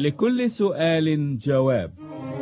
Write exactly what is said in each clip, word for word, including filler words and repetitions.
لكل سؤال جواب.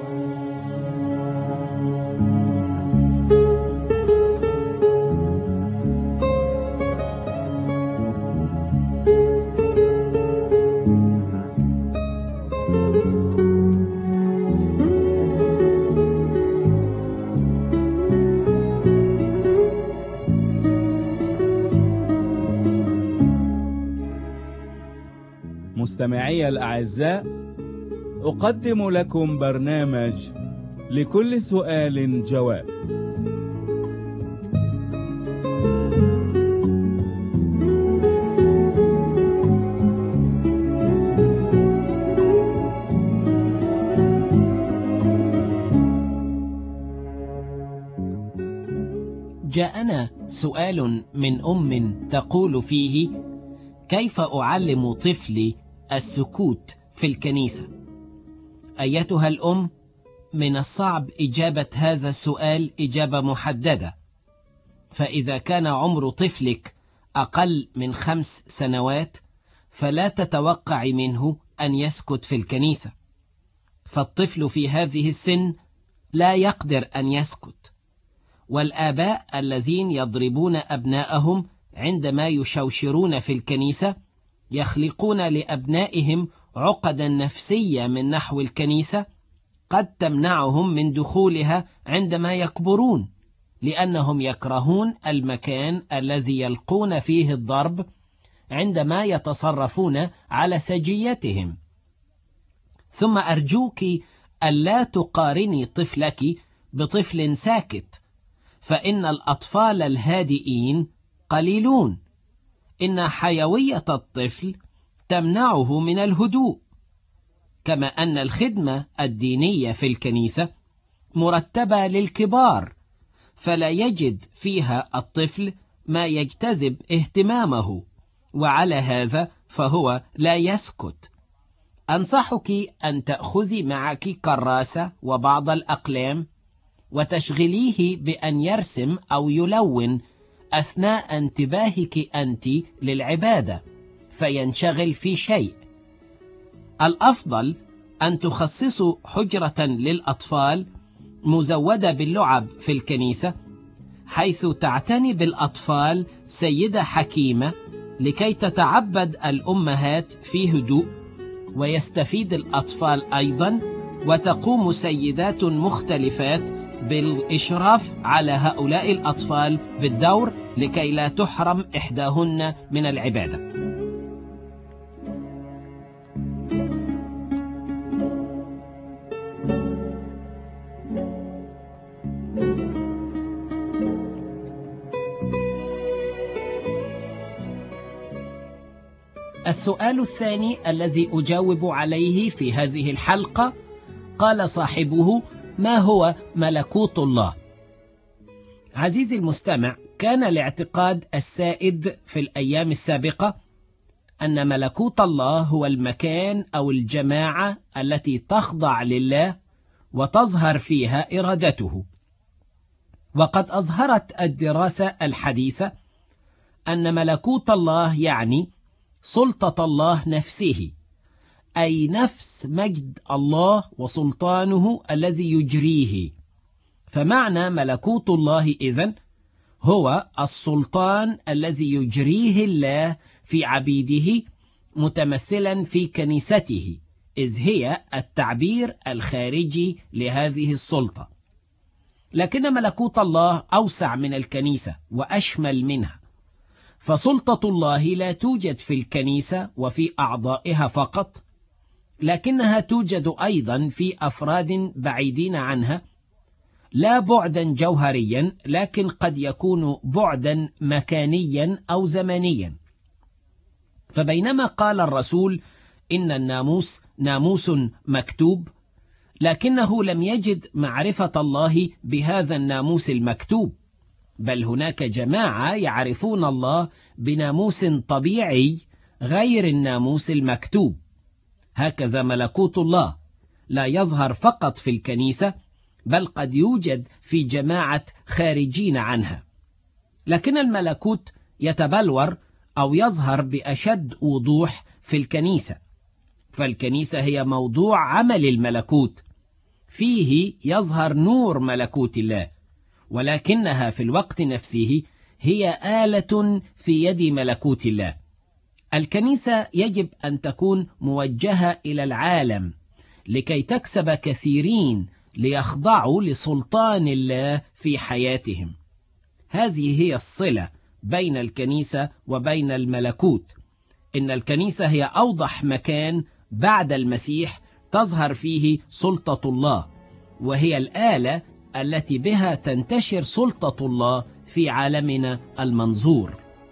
مستمعي الأعزاء، أقدم لكم برنامج لكل سؤال جواب. جاءنا سؤال من أم تقول فيه: كيف أعلم طفلي السكوت في الكنيسة؟ أيتها الأم، من الصعب إجابة هذا السؤال إجابة محددة، فإذا كان عمر طفلك أقل من خمس سنوات فلا تتوقع منه أن يسكت في الكنيسة، فالطفل في هذه السن لا يقدر أن يسكت. والآباء الذين يضربون أبنائهم عندما يشوشرون في الكنيسة يخلقون لأبنائهم عقدا نفسية من نحو الكنيسة قد تمنعهم من دخولها عندما يكبرون، لأنهم يكرهون المكان الذي يلقون فيه الضرب عندما يتصرفون على سجيتهم. ثم أرجوك ألا تقارني طفلك بطفل ساكت، فإن الأطفال الهادئين قليلون. إن حيوية الطفل تمنعه من الهدوء، كما أن الخدمة الدينية في الكنيسة مرتبة للكبار، فلا يجد فيها الطفل ما يجتذب اهتمامه، وعلى هذا فهو لا يسكت. أنصحك أن تأخذي معك كراسة وبعض الأقلام وتشغليه بأن يرسم أو يلون أثناء انتباهك أنت للعبادة، فينشغل في شيء. الأفضل أن تخصصوا حجرة للأطفال مزودة باللعب في الكنيسة، حيث تعتني بالأطفال سيدة حكيمة لكي تتعبد الأمهات في هدوء، ويستفيد الأطفال أيضا، وتقوم سيدات مختلفات بالإشراف على هؤلاء الأطفال بالدور لكي لا تحرم إحداهن من العبادة. السؤال الثاني الذي أجاوب عليه في هذه الحلقة، قال صاحبه: ما هو ملكوت الله؟ عزيزي المستمع، كان الاعتقاد السائد في الأيام السابقة أن ملكوت الله هو المكان أو الجماعة التي تخضع لله وتظهر فيها إرادته. وقد أظهرت الدراسة الحديثة أن ملكوت الله يعني سلطة الله نفسه، أي نفس مجد الله وسلطانه الذي يجريه. فمعنى ملكوت الله إذن هو السلطان الذي يجريه الله في عبيده، متمثلا في كنيسته، إذ هي التعبير الخارجي لهذه السلطة. لكن ملكوت الله أوسع من الكنيسة وأشمل منها، فسلطة الله لا توجد في الكنيسة وفي أعضائها فقط، لكنها توجد أيضا في أفراد بعيدين عنها، لا بعدا جوهريا، لكن قد يكون بعدا مكانيا أو زمنيا. فبينما قال الرسول إن الناموس ناموس مكتوب، لكنه لم يجد معرفة الله بهذا الناموس المكتوب، بل هناك جماعة يعرفون الله بناموس طبيعي غير الناموس المكتوب. هكذا ملكوت الله لا يظهر فقط في الكنيسة، بل قد يوجد في جماعة خارجين عنها. لكن الملكوت يتبلور أو يظهر بأشد وضوح في الكنيسة، فالكنيسة هي موضوع عمل الملكوت، فيه يظهر نور ملكوت الله، ولكنها في الوقت نفسه هي آلة في يد ملكوت الله. الكنيسة يجب أن تكون موجهة إلى العالم لكي تكسب كثيرين ليخضعوا لسلطان الله في حياتهم. هذه هي الصلة بين الكنيسة وبين الملكوت. إن الكنيسة هي أوضح مكان بعد المسيح تظهر فيه سلطة الله، وهي الآلة التي بها تنتشر سلطة الله في عالمنا المنظور.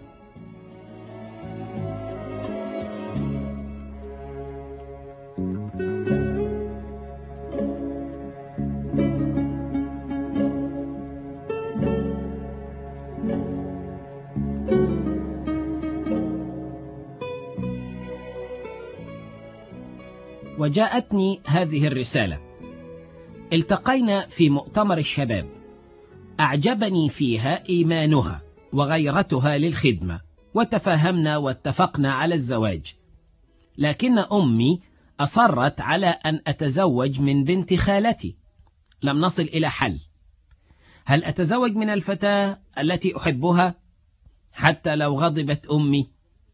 وجاءتني هذه الرسالة. التقينا في مؤتمر الشباب، أعجبني فيها إيمانها وغيرتها للخدمة، وتفاهمنا واتفقنا على الزواج، لكن أمي أصرت على أن أتزوج من بنت خالتي. لم نصل إلى حل. هل أتزوج من الفتاة التي أحبها حتى لو غضبت أمي؟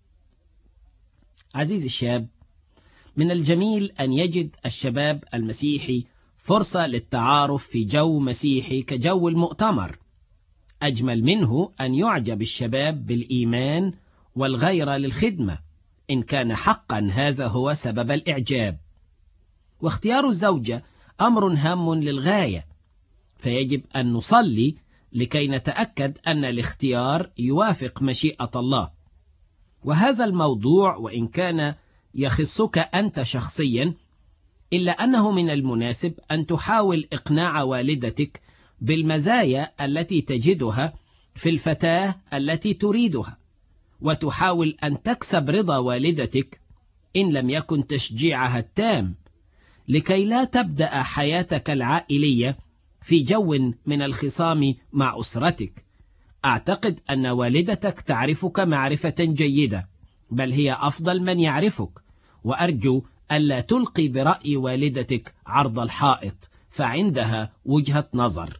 عزيزي الشاب، من الجميل أن يجد الشباب المسيحي فرصة للتعارف في جو مسيحي كجو المؤتمر. أجمل منه أن يعجب الشباب بالإيمان والغيرة للخدمة، إن كان حقا هذا هو سبب الإعجاب. واختيار الزوجة أمر هام للغاية، فيجب أن نصلي لكي نتأكد أن الاختيار يوافق مشيئة الله. وهذا الموضوع وإن كان يخصك أنت شخصيا، إلا أنه من المناسب أن تحاول إقناع والدتك بالمزايا التي تجدها في الفتاة التي تريدها، وتحاول أن تكسب رضا والدتك إن لم يكن تشجيعها التام، لكي لا تبدأ حياتك العائلية في جو من الخصام مع أسرتك. أعتقد أن والدتك تعرفك معرفة جيدة، بل هي أفضل من يعرفك، وأرجو ألا تلقي برأي والدتك عرض الحائط، فعندها وجهة نظر.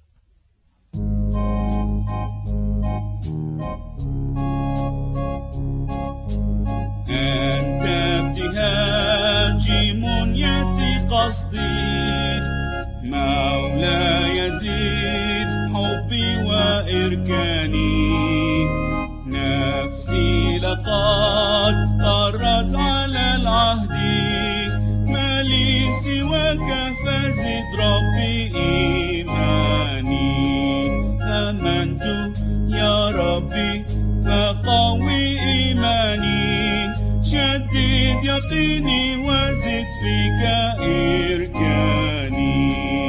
أنت ابتهاجي منيتي قصدي، مولاي يزيد حبي وإركاني، نفسي لقد طرت على العهد، ما لي سواك فزد ربي إيماني، آمنت يا ربي فقوي إيماني، شدد يقيني وزد فيك إركاني،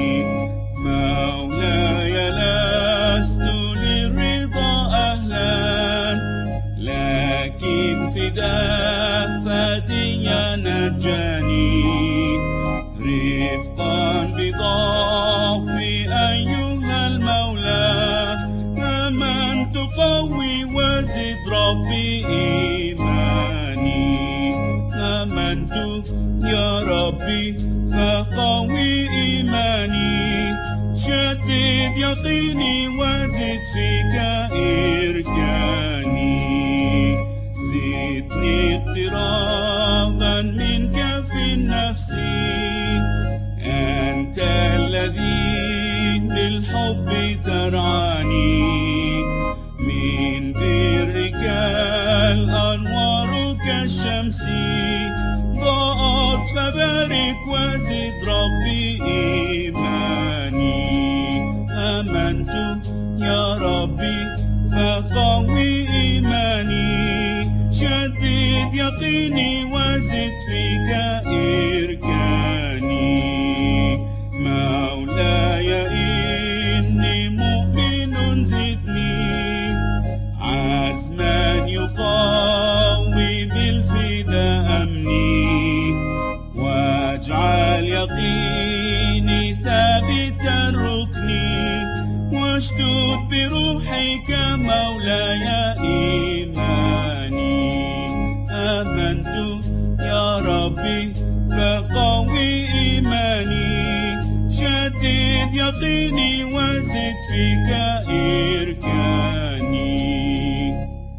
مولاي لست للرضا أهلا، لكن فداء فديا نجاني، رفقا بضعفي أيها المولى، فمن تقوي وزد ربي إيماني، آمنت يا ربي فقوي إيماني، شدد يقيني وزد فيك إركاني، زدني اضطرابا منك في النفس، أنت الذي بالحب ترعاني، من برك الأنوار كالشمس، ضاءت فبارك وزد ربي إيماني، آمنت يا ربي فقوي إيماني، شدد يقيني وزد فيك إركاني، مولاي إني مؤمن زدني، عزما يقوي بالفداء أمني، واجعل يقيني ثابتا ركني، واشدد بروحك مولاي إيماني، آمنت يا ربي يقيني وزد فيك إركاني.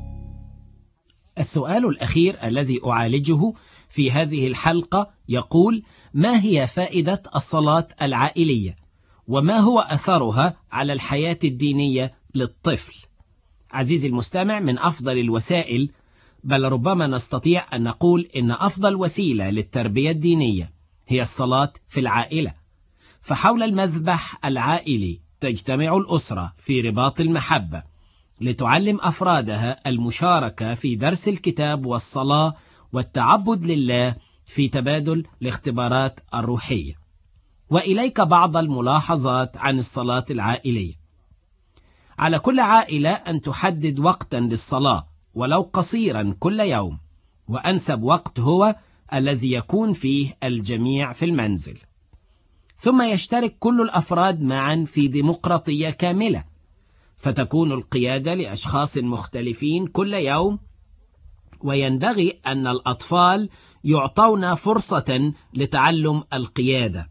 السؤال الأخير الذي أعالجه في هذه الحلقة يقول: ما هي فائدة الصلاة العائلية؟ وما هو أثرها على الحياة الدينية للطفل؟ عزيزي المستمع، من أفضل الوسائل، بل ربما نستطيع أن نقول إن أفضل وسيلة للتربية الدينية هي الصلاة في العائلة. فحول المذبح العائلي تجتمع الأسرة في رباط المحبة لتعلم أفرادها المشاركة في درس الكتاب والصلاة والتعبد لله في تبادل الاختبارات الروحية. وإليك بعض الملاحظات عن الصلاة العائلية. على كل عائلة أن تحدد وقتا للصلاة ولو قصيرا كل يوم، وأنسب وقت هو الذي يكون فيه الجميع في المنزل. ثم يشترك كل الأفراد معا في ديمقراطية كاملة، فتكون القيادة لأشخاص مختلفين كل يوم، وينبغي أن الأطفال يعطون فرصة لتعلم القيادة.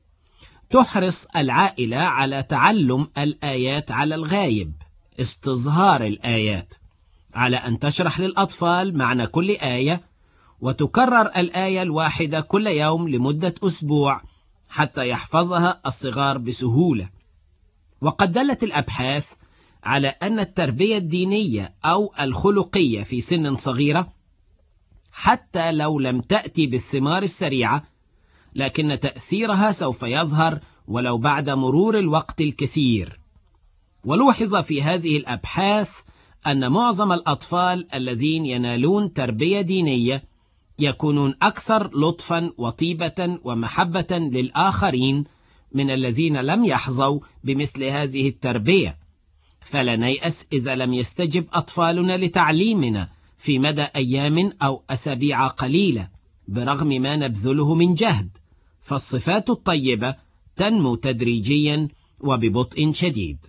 تحرص العائلة على تعلم الآيات على الغايب، استظهار الآيات، على أن تشرح للأطفال معنى كل آية، وتكرر الآية الواحدة كل يوم لمدة أسبوع حتى يحفظها الصغار بسهولة. وقد دلت الأبحاث على أن التربية الدينية أو الخلقية في سن صغيرة حتى لو لم تأتي بالثمار السريعة، لكن تأثيرها سوف يظهر ولو بعد مرور الوقت الكثير. ولوحظ في هذه الأبحاث أن معظم الأطفال الذين ينالون تربية دينية يكونون أكثر لطفا وطيبة ومحبة للآخرين من الذين لم يحظوا بمثل هذه التربية. فلا نيأس إذا لم يستجب أطفالنا لتعليمنا في مدى أيام أو أسابيع قليلة برغم ما نبذله من جهد، فالصفات الطيبة تنمو تدريجيا وببطء شديد.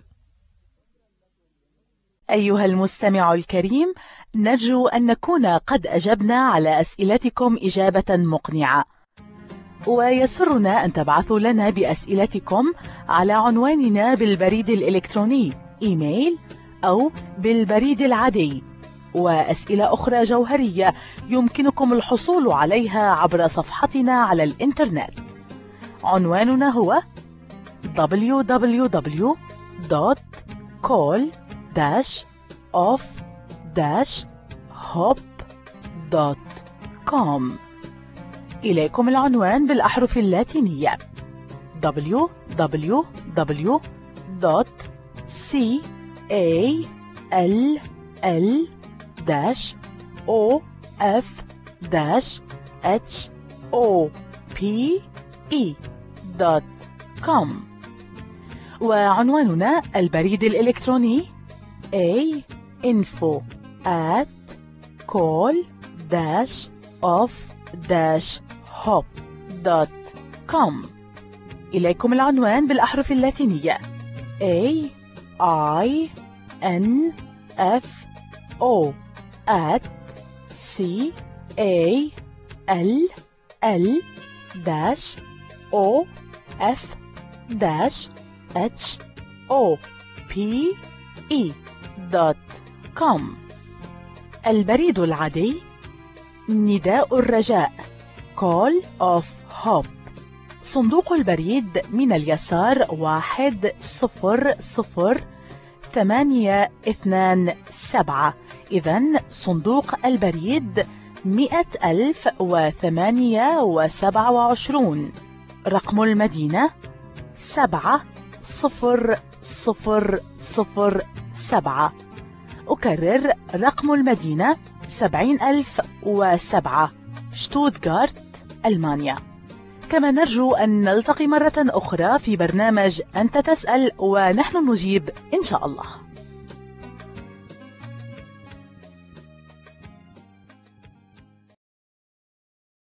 أيها المستمع الكريم، نرجو أن نكون قد أجبنا على أسئلتكم إجابة مقنعة، ويسرنا أن تبعثوا لنا بأسئلتكم على عنواننا بالبريد الإلكتروني إيميل أو بالبريد العادي. وأسئلة أخرى جوهرية يمكنكم الحصول عليها عبر صفحتنا على الإنترنت. عنواننا هو دبليو دبليو دبليو دوت كول داش اوف داش هوب دوت كوم. إليكم العنوان بالأحرف اللاتينية دبليو دبليو دبليو دوت كول دوت كوم. وعنواننا البريد الإلكتروني a info at call dash of dash hop دوت كوم. إليكم العنوان بالأحرف اللاتينية A I N F O at C A L L dash O F dash H O P E دوت كوم. البريد العادي نداء الرجاء Call of Hope. صندوق البريد من اليسار واحد صفر صفر ثمانية اثنان سبعة. إذن صندوق البريد مئة ألف وثمانية وسبعة وعشرون. رقم المدينة سبعة صفر صفر صفر سبعة. أكرر رقم المدينة سبعين ألف وسبعة، شتوتغارت، ألمانيا. كما نرجو أن نلتقي مرة أخرى في برنامج أنت تسأل ونحن نجيب إن شاء الله.